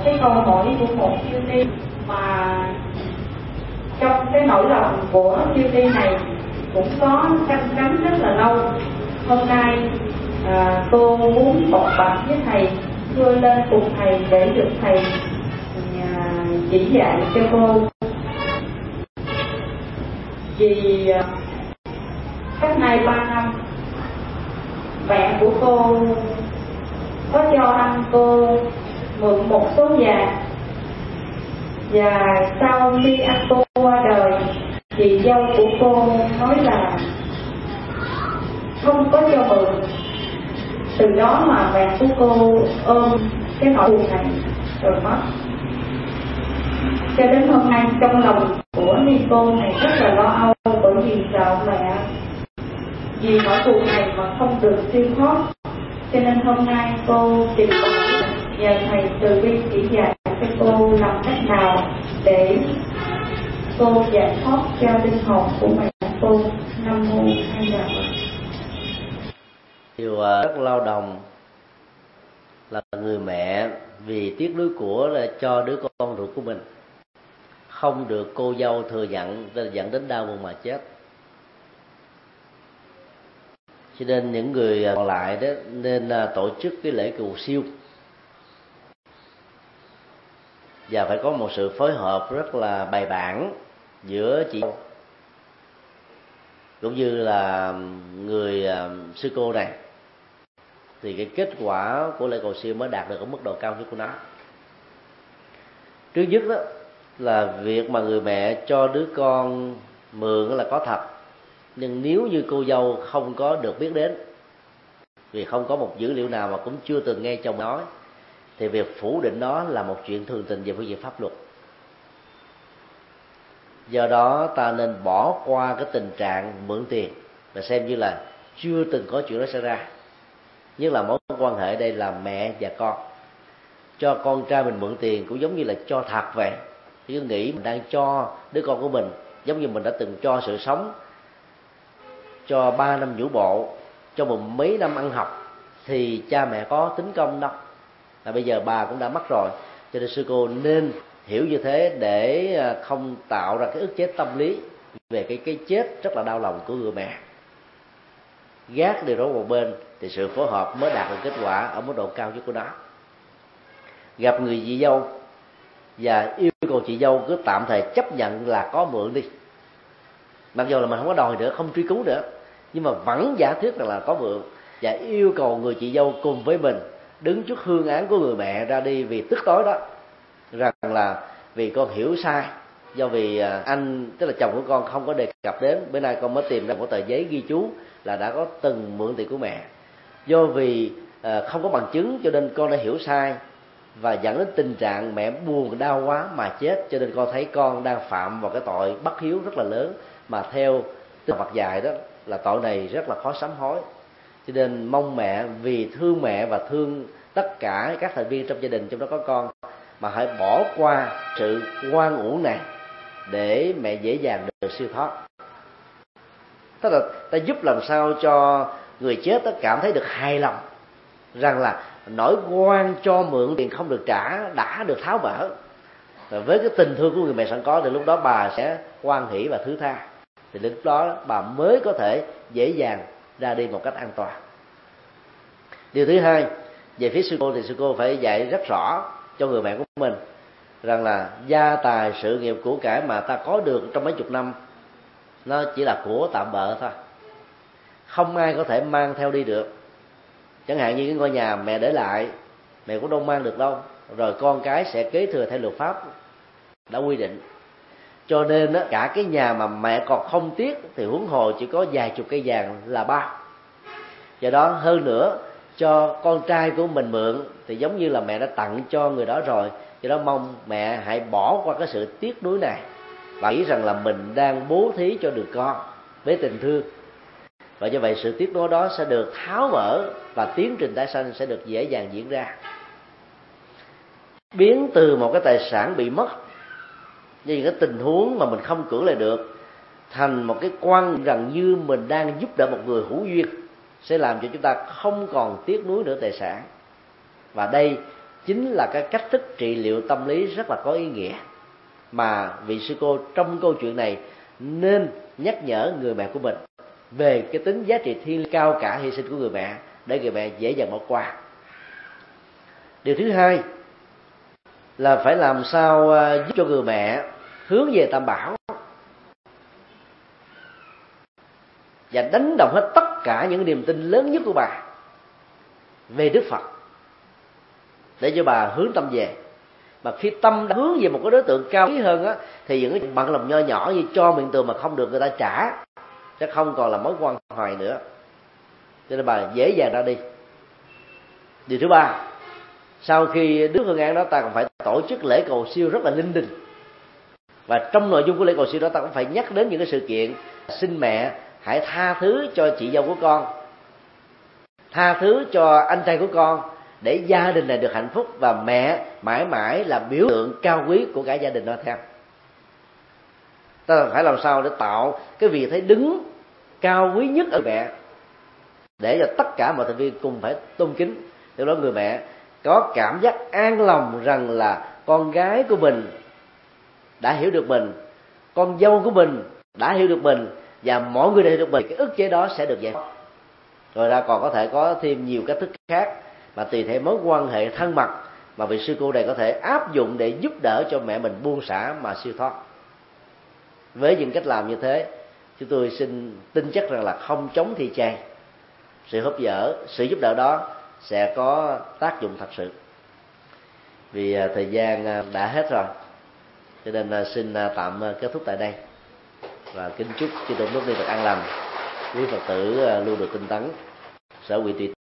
cái câu hỏi của một chư ni mà trong cái nỗi lòng của chư ni này cũng có canh cánh rất là lâu. Hôm nay cô muốn bộc bạch với thầy, thưa lên cùng thầy để được thầy chỉ dạy cho cô. Vì cách nay 3 năm mẹ của cô có cho anh cô mượn một số vàng, và sau khi anh cô qua đời, chị dâu của cô nói là không có cho mượn. Từ đó mà mẹ của cô ôm cái nỗi buồn này rồi mất. Cho đến hôm nay trong lòng của ni cô này rất là lo âu, bởi vì sợ mẹ vì nỗi buồn này mà không được siêu thoát. Cho nên hôm nay cô trình bày nhờ thầy từ bi chỉ dạy cho cô làm cách nào để cô giải thoát cho linh hồn của mẹ cô. Nam mô A Di Đà Phật. Điều rất lao động là người mẹ vì tiếc nuối của là cho đứa con ruột của mình không được cô dâu thừa nhận, dẫn đến đau buồn mà chết. Cho nên những người còn lại đó nên tổ chức cái lễ cầu siêu, và phải có một sự phối hợp rất là bài bản giữa chị cũng như là người sư cô này, thì cái kết quả của lễ cầu siêu mới đạt được ở mức độ cao nhất của nó. Trước nhất đó là việc mà người mẹ cho đứa con mượn là có thật, nhưng nếu như cô dâu không có được biết đến, vì không có một dữ liệu nào mà cũng chưa từng nghe chồng nói, thì việc phủ định nó là một chuyện thường tình về phương diện pháp luật. Do đó ta nên bỏ qua cái tình trạng mượn tiền và xem như là chưa từng có chuyện đó xảy ra. Nhất là mối quan hệ đây là mẹ và con. Cho con trai mình mượn tiền cũng giống như là cho thật vậy. Chứ nghĩ mình đang cho đứa con của mình giống như mình đã từng cho sự sống, cho 3 năm nhũ bộ, cho mấy năm ăn học, thì cha mẹ có tính công đâu. Là bây giờ bà cũng đã mất rồi. Cho nên sư cô nên hiểu như thế để không tạo ra cái ức chế tâm lý về cái chết rất là đau lòng của người mẹ. Gác điều đó một bên thì sự phối hợp mới đạt được kết quả ở mức độ cao nhất của nó. Gặp người chị dâu và yêu cầu chị dâu cứ tạm thời chấp nhận là có mượn đi, mặc dù là mình không có đòi nữa, không truy cứu nữa, nhưng mà vẫn giả thuyết rằng là có mượn, và yêu cầu người chị dâu cùng với mình đứng trước hương án của người mẹ ra đi vì tức tối đó, rằng là vì con hiểu sai, do vì anh tức là chồng của con không có đề cập đến, bữa nay con mới tìm ra một tờ giấy ghi chú là đã có từng mượn tiền của mẹ. Do vì không có bằng chứng cho nên con đã hiểu sai và dẫn đến tình trạng mẹ buồn đau quá mà chết. Cho nên con thấy con đang phạm vào cái tội bất hiếu rất là lớn, mà theo Kinh Phật dạy đó là tội này rất là khó sám hối. Cho nên mong mẹ vì thương mẹ và thương tất cả các thành viên trong gia đình, trong đó có con, mà hãy bỏ qua sự oan uổng này để mẹ dễ dàng được siêu thoát. Tức là ta giúp làm sao cho người chết cảm thấy được hài lòng rằng là nỗi oan cho mượn tiền không được trả đã được tháo mở. Và với cái tình thương của người mẹ sẵn có thì lúc đó bà sẽ hoan hỷ và thứ tha, thì lúc đó bà mới có thể dễ dàng ra đi một cách an toàn. Điều thứ hai, về phía sư cô thì sư cô phải dạy rất rõ cho người mẹ của mình rằng là gia tài sự nghiệp của cải mà ta có được trong mấy chục năm nó chỉ là của tạm bợ thôi, không ai có thể mang theo đi được. Chẳng hạn như cái ngôi nhà mẹ để lại, mẹ cũng đâu mang được đâu, rồi con cái sẽ kế thừa theo luật pháp đã quy định. Cho nên cả cái nhà mà mẹ còn không tiếc thì huống hồ chỉ có vài chục cây vàng là bao. Do đó hơn nữa, cho con trai của mình mượn thì giống như là mẹ đã tặng cho người đó rồi. Do đó mong mẹ hãy bỏ qua cái sự tiếc nuối này và nghĩ rằng là mình đang bố thí cho được con với tình thương. Và như vậy sự tiếc nuối đó sẽ được tháo mở và tiến trình tái sanh sẽ được dễ dàng diễn ra. Biến từ một cái tài sản bị mất, như những cái tình huống mà mình không cưỡng lại được, thành một cái quan rằng như mình đang giúp đỡ một người hữu duyên, sẽ làm cho chúng ta không còn tiếc nuối nữa tài sản. Và đây chính là cái cách thức trị liệu tâm lý rất là có ý nghĩa mà vị sư cô trong câu chuyện này nên nhắc nhở người mẹ của mình về cái tính giá trị thiêng cao cả hy sinh của người mẹ, để người mẹ dễ dàng bỏ qua. Điều thứ hai là phải làm sao giúp cho người mẹ hướng về Tam Bảo và đánh đồng hết tất cả những niềm tin lớn nhất của bà về Đức Phật để cho bà hướng tâm về. Mà khi tâm đã hướng về một cái đối tượng cao quý hơn á, thì những cái bận lòng nho nhỏ như cho miệng tường mà không được người ta trả sẽ không còn là mối quan hoài nữa, cho nên bà dễ dàng ra đi. Điều thứ ba, sau khi đứa phương án đó, ta còn phải tổ chức lễ cầu siêu rất là linh đình, và trong nội dung của lễ cầu siêu đó ta cũng phải nhắc đến những cái sự kiện: xin mẹ hãy tha thứ cho chị dâu của con, tha thứ cho anh trai của con, để gia đình này được hạnh phúc, và mẹ mãi mãi là biểu tượng cao quý của cả gia đình đó theo. Ta phải làm sao để tạo cái vị thế đứng cao quý nhất ở mẹ, để cho tất cả mọi thành viên cùng phải tôn kính. Từ đó người mẹ có cảm giác an lòng rằng là con gái của mình đã hiểu được mình, con dâu của mình đã hiểu được mình, và mọi người đều hiểu được mình. Cái ức chế đó sẽ được giải thoát. Rồi ra còn có thể có thêm nhiều cách thức khác mà tùy theo mối quan hệ thân mật mà vị sư cô này có thể áp dụng để giúp đỡ cho mẹ mình buông xả mà siêu thoát. Với những cách làm như thế, chúng tôi xin tin chắc rằng là không chống thì chay, sự giúp đỡ đó sẽ có tác dụng thật sự. Vì thời gian đã hết rồi, cho nên xin tạm kết thúc tại đây, và kính chúc chư tôn đức ni Phật an lành, quý Phật tử luôn được tinh tấn, sở nguyện tùy